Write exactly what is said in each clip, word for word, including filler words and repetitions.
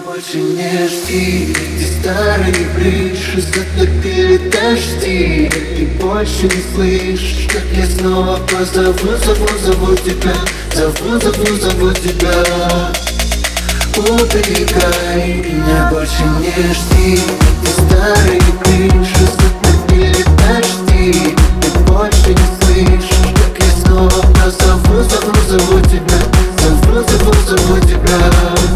больше не жди, эти старые крыши затопили дожди. Ты больше не слышишь, как я снова позову, зову, зову тебя, зову, зову, зову тебя. Убегай, меня больше не жди, эти старые крыши затопили дожди. Ты больше не слышишь, как я снова позову, зову, зову тебя, зову, зову, зову тебя.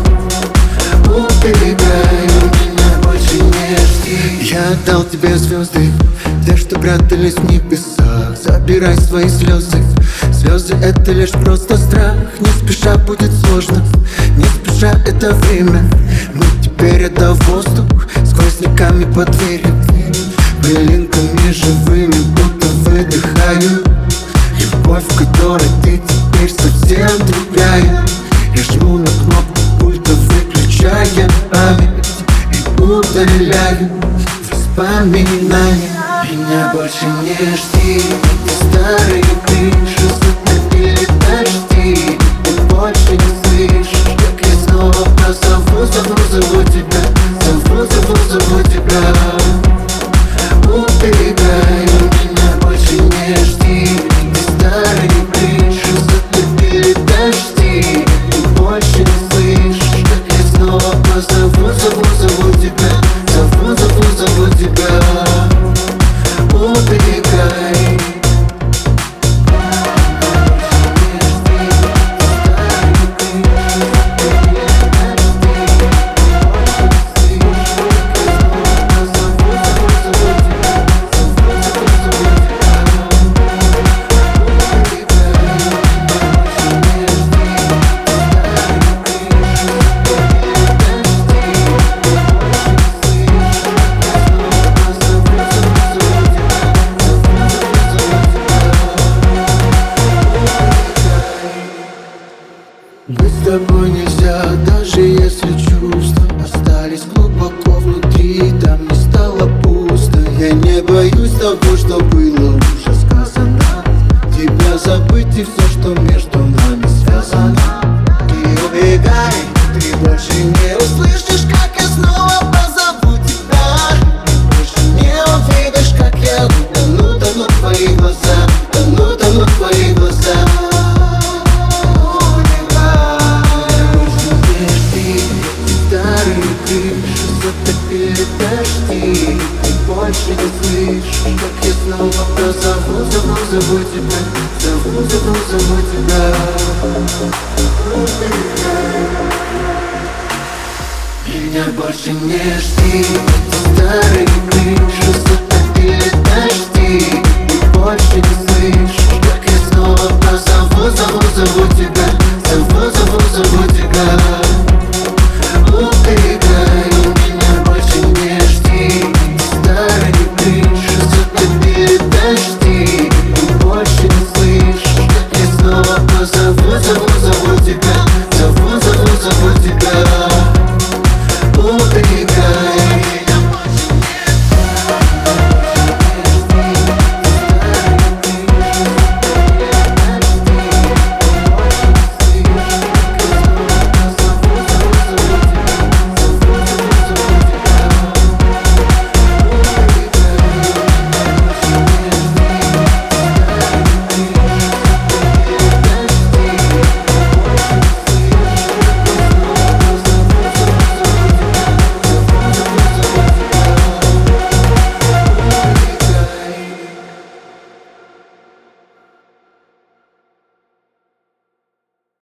Убегай, меня больше не жди. Я отдал тебе звезды, те, что прятались в небесах. Забирай свои слезы, слезы это лишь просто страх. Не спеша будет сложно, не спеша это время. Мы теперь это воздух, сквозняками по двери, пылинками живыми, будто выдыхаю. Любовь, в которой ты теперь совсем другая. Я жму на кнопку пульта, выключая память и удаляю воспоминания. Меня больше не жди, старые крыши затопили дожди. Ты больше не слышишь, как я снова позову, зову, зову тебя, зову, зову, зову тебя. Убегай, меня больше не жди, старые крыши затопили дожди. Ты больше не слышишь, как я снова позову, зову, зову тебя, зову, зову, зову тебя. Убегай. Быть с тобой нельзя, даже если чувства остались глубоко внутри, там не стало пусто. Я не боюсь того, что было уже сказано. Тебя забыть и все, что между нами связано. Ты убегай, ты больше не услышишь, как я снова позову тебя. Ты больше не увидишь, как я тону, тону в твои глаза, тону, тону в твои глаза. Затопили дожди, ты больше не слышишь, как я снова позову, зову, зову тебя, зову, зову, зову тебя. Меня больше не жди, старые крыши затопили дожди. Ты больше не слышишь, как я снова позову, зову, зову тебя, зову, зову, зову тебя.